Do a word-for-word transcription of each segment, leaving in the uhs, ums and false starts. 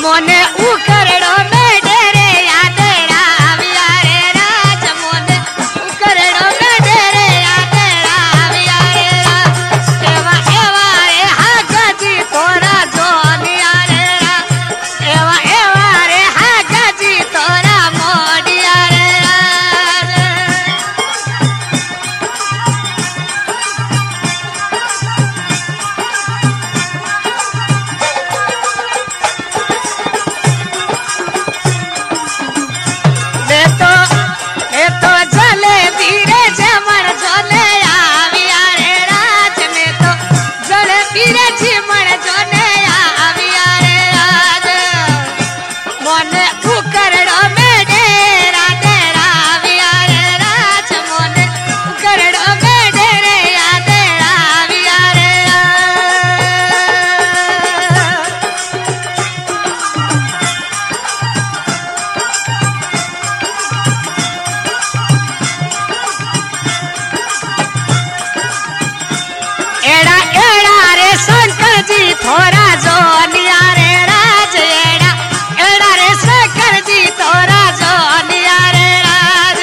मोने उकरड़ो में डेरे याद राविया रे राज मोने उकरड़ो में डेरे याद राविया रे राज एवा एवा रे हा गजी तोरा जोनिया रे राज एवा एवा रे हा गजी तोरा मोडिया रे राज थोड़ा जोनिया रे राज एड़ा एड़ा रे शंकर जी थोड़ा जोनिया रे राज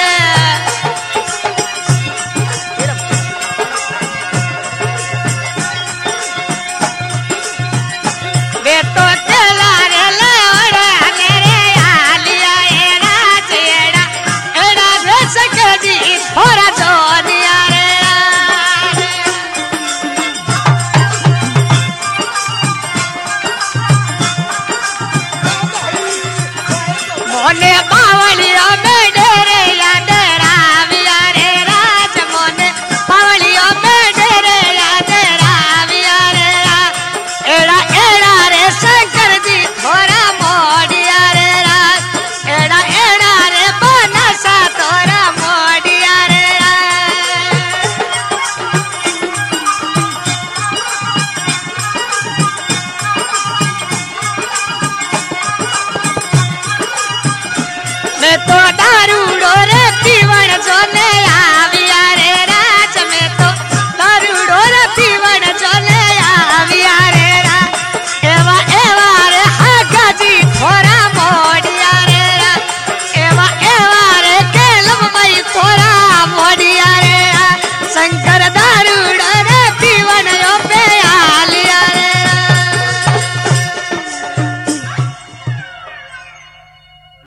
वे तो चला रे लौड़ा रे आलिया ए राज एड़ा एड़ा रे शंकर जी थोड़ा जोनिया रे मोने बावलिया में डेरे